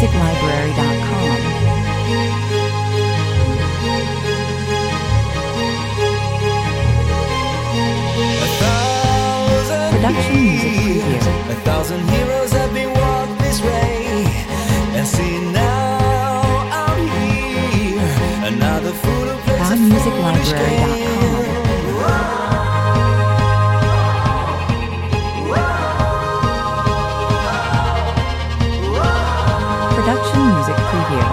soundmusiclibrary.com. Production music preview. 1,000 heroes have been walked this way, and see now I'm here. Another fool who plays soundmusiclibrary.com. Production music preview.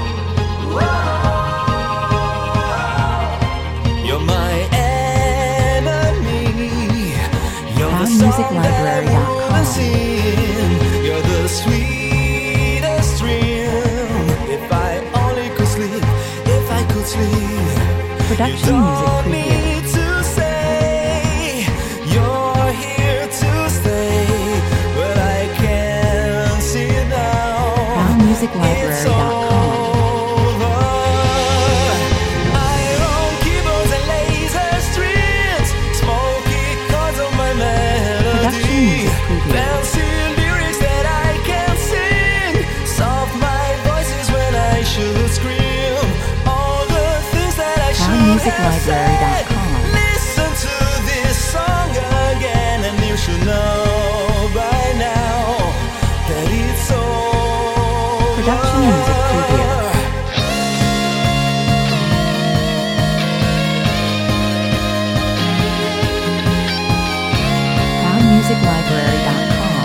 You're my enemy. You're the soundmusiclibrary.com. You're the sweetest dream. If I only could sleep, if I could sleep. Production music preview. To say you're here to stay, but I can't see it now. soundmusiclibrary.com. soundmusiclibrary.com. Listen to this song again, and you should know by now that it's over. Production music preview. soundmusiclibrary.com.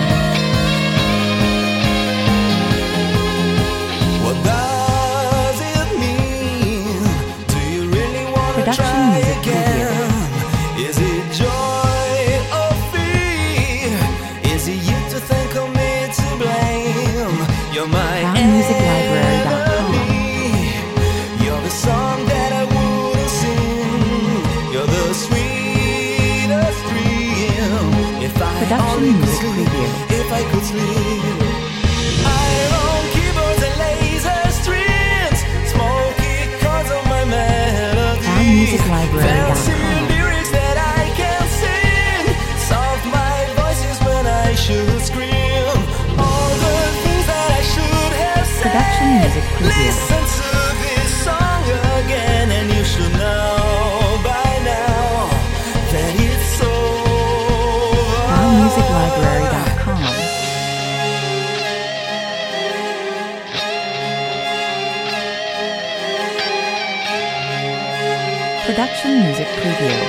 What does it mean? Do you really want to Production try music again? Is it joy or fear? Is it you to think of me to blame? You're my soundmusiclibrary.com. enemy. You're the song that I wouldn't sing. You're the sweetest dream. If I Production only could music sleep, preview. if I could sleep. Iron keyboards and laser strings, smoky chords on my melody. soundmusiclibrary.com. Fancy lyrics that I can sing, soft my voices when I should scream. All the things that I should have said. Production music preview. Listen to this song again, and you should know by now that it's over. soundmusiclibrary.com. Production music preview.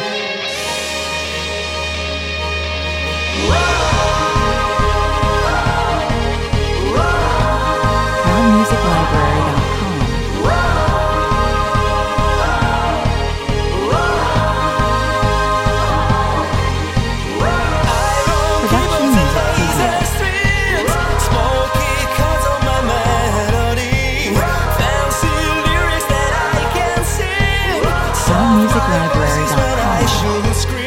soundmusiclibrary.com. Production music preview. Smoky chords on my melody. Fancy lyrics that I can sing. soundmusiclibrary.com. I should scream.